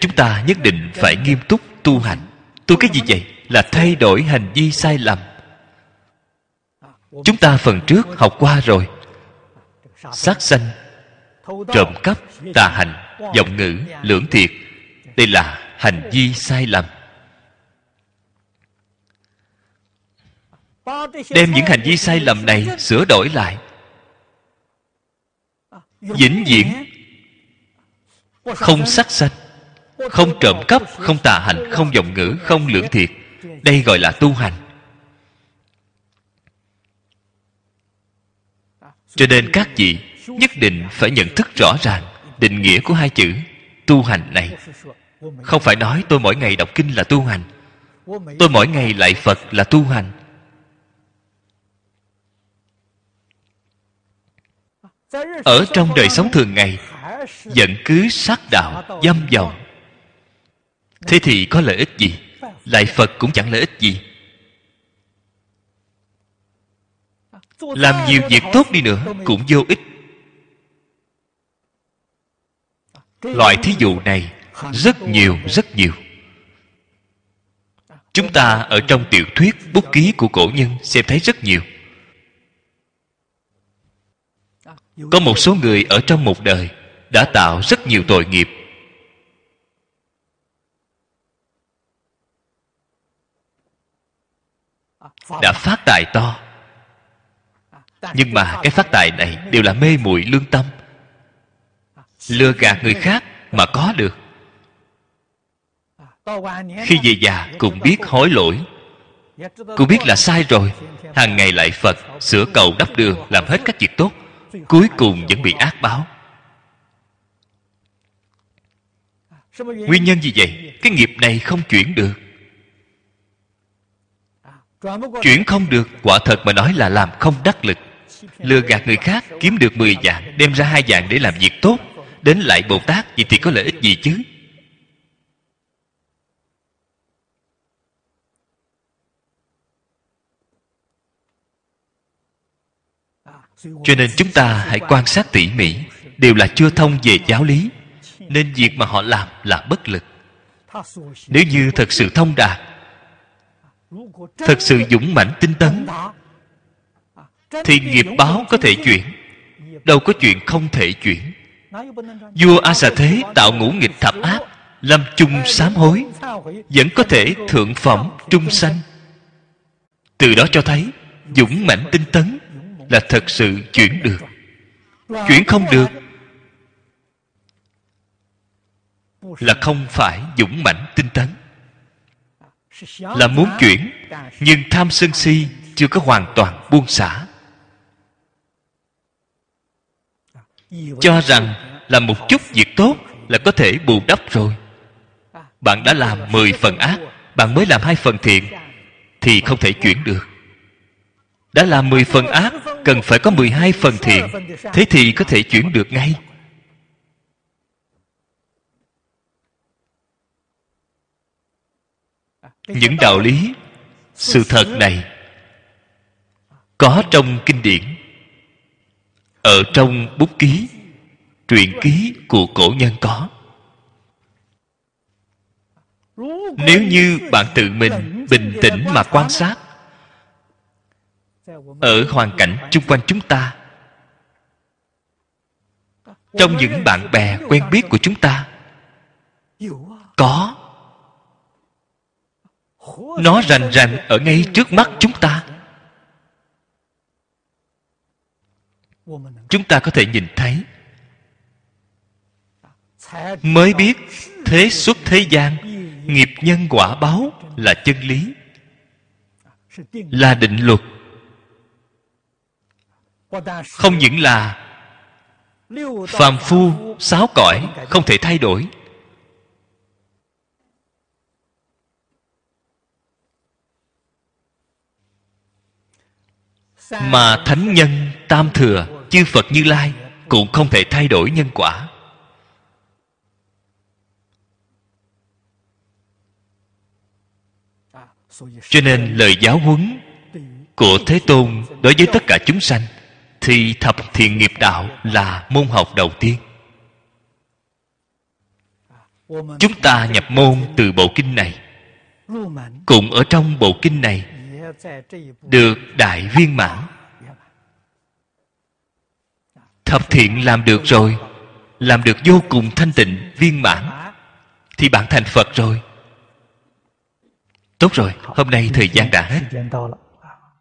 chúng ta nhất định phải nghiêm túc tu hành. Tu cái gì vậy? Là thay đổi hành vi sai lầm. Chúng ta phần trước học qua rồi. Sát sanh, trộm cắp, tà hành, vọng ngữ, lưỡng thiệt, đây là hành vi sai lầm. Đem những hành vi sai lầm này sửa đổi lại, vĩnh viễn không sát sanh, không trộm cắp, không tà hành, không vọng ngữ, không lưỡng thiệt. Đây gọi là tu hành. Cho nên các vị nhất định phải nhận thức rõ ràng định nghĩa của hai chữ tu hành này. Không phải nói tôi mỗi ngày đọc kinh là tu hành, tôi mỗi ngày lạy Phật là tu hành. Ở trong đời sống thường ngày vẫn cứ sát đạo, dâm vọng, thế thì có lợi ích gì? Lạy Phật cũng chẳng lợi ích gì. Làm nhiều việc tốt đi nữa cũng vô ích. Loại thí dụ này rất nhiều, rất nhiều. Chúng ta ở trong tiểu thuyết, bút ký của cổ nhân xem thấy rất nhiều. Có một số người ở trong một đời đã tạo rất nhiều tội nghiệp. Đã phát tài to. Nhưng mà cái phát tài này đều là mê muội lương tâm, lừa gạt người khác mà có được. Khi về già cũng biết hối lỗi, cũng biết là sai rồi, hàng ngày lạy Phật, sửa cầu đắp đường, làm hết các việc tốt, cuối cùng vẫn bị ác báo. Nguyên nhân gì vậy? Cái nghiệp này không chuyển được. Chuyển không được, quả thật mà nói là làm không đắc lực. Lừa gạt người khác kiếm được 10 vạn, đem ra 2 vạn để làm việc tốt, đến lại Bồ Tát, vậy thì có lợi ích gì chứ? Cho nên chúng ta hãy quan sát tỉ mỉ. Đều là chưa thông về giáo lý, nên việc mà họ làm là bất lực. Nếu như thật sự thông đạt, thật sự dũng mãnh tinh tấn, thì nghiệp báo có thể chuyển. Đâu có chuyện không thể chuyển. Vua A Xà Thế tạo ngũ nghịch thập ác, lâm chung sám hối, vẫn có thể thượng phẩm trung sanh. Từ đó cho thấy dũng mãnh tinh tấn là thật sự chuyển được. Chuyển không được là không phải dũng mãnh tinh tấn. Là muốn chuyển, nhưng tham sân si chưa có hoàn toàn buông xả. Cho rằng làm một chút việc tốt là có thể bù đắp rồi. Bạn đã làm 10 phần ác, bạn mới làm 2 phần thiện, thì không thể chuyển được. Đã làm 10 phần ác, cần phải có 12 phần thiện, thế thì có thể chuyển được ngay. Những đạo lý, sự thật này có trong kinh điển, ở trong bút ký, truyện ký của cổ nhân có. Nếu như bạn tự mình bình tĩnh mà quan sát, ở hoàn cảnh chung quanh chúng ta, trong những bạn bè quen biết của chúng ta, có. Nó rành rành ở ngay trước mắt chúng ta. Chúng ta có thể nhìn thấy, mới biết thế xuất thế gian, nghiệp nhân quả báo là chân lý, là định luật. Không những là phàm phu 6 cõi không thể thay đổi, mà thánh nhân tam thừa, chư Phật Như Lai cũng không thể thay đổi nhân quả. Cho nên lời giáo huấn của Thế Tôn đối với tất cả chúng sanh thì thập thiện nghiệp đạo là môn học đầu tiên. chúng ta nhập môn từ bộ kinh này, cũng ở trong bộ kinh này được đại viên mãn. Thập thiện làm được rồi, làm được vô cùng thanh tịnh viên mãn, thì bạn thành Phật rồi. Tốt rồi, hôm nay thời gian đã hết.